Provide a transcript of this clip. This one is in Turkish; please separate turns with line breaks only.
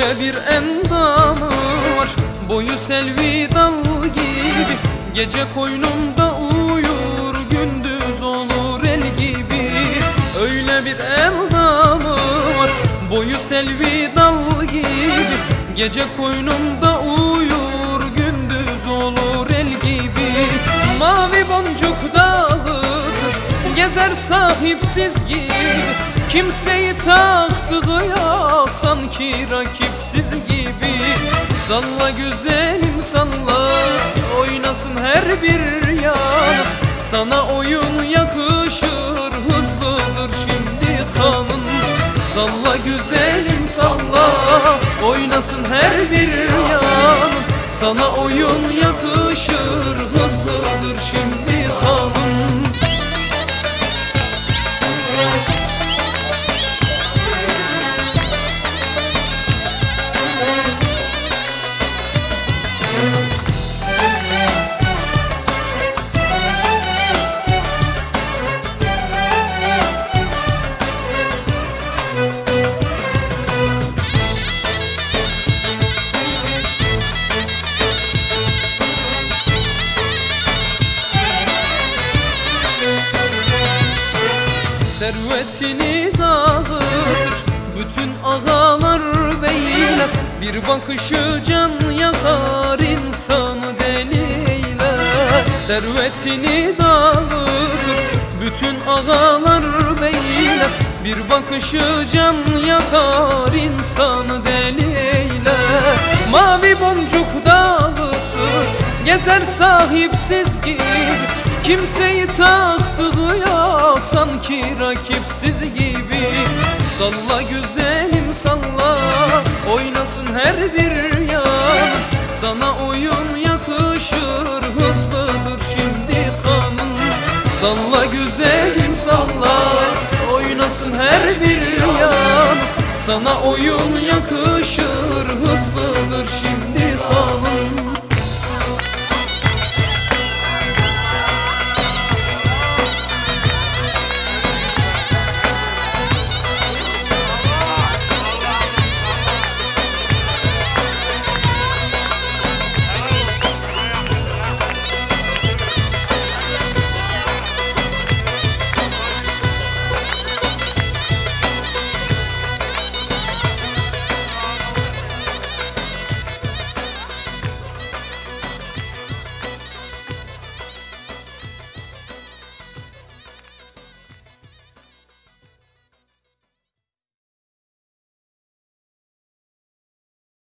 Öyle bir endamı var, boyu selvi dal gibi. Gece koynumda uyur, gündüz olur el gibi. Öyle bir endamı var, boyu selvi dal gibi. Gece koynumda uyur, gündüz olur el gibi. Mavi boncuk dağıtır, gezer sahipsiz gibi. Kimseyi taktığı yok, sanki rakipsiz gibi. Salla güzelim salla, oynasın her bir yan. Sana oyun yakışır, hızlıdır şimdi kanın. Salla güzelim salla, oynasın her bir yan. Sana oyun yakışır, hızlıdır şimdi kanın. Servetini dağıtır bütün ağalar beyler. Bir bakışı can yakar, insanı deli eyler. Servetini dağıtır bütün ağalar beyler. Bir bakışı can yakar, insanı deli eyler. Mavi boncuk dağıtır, gezer sahipsiz gibi. Kimseyi taktığı yok, sanki rakipsiz gibi. Salla güzelim salla, oynasın her bir yan. Sana oyun yakışır, hızlıdır şimdi kanın. Salla güzelim salla, oynasın her bir yan. Sana oyun yakışır, hızlıdır şimdi kanın.